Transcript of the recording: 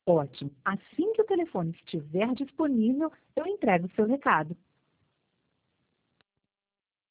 Ótimo. Assim que o telefone estiver disponível, eu entrego o seu recado.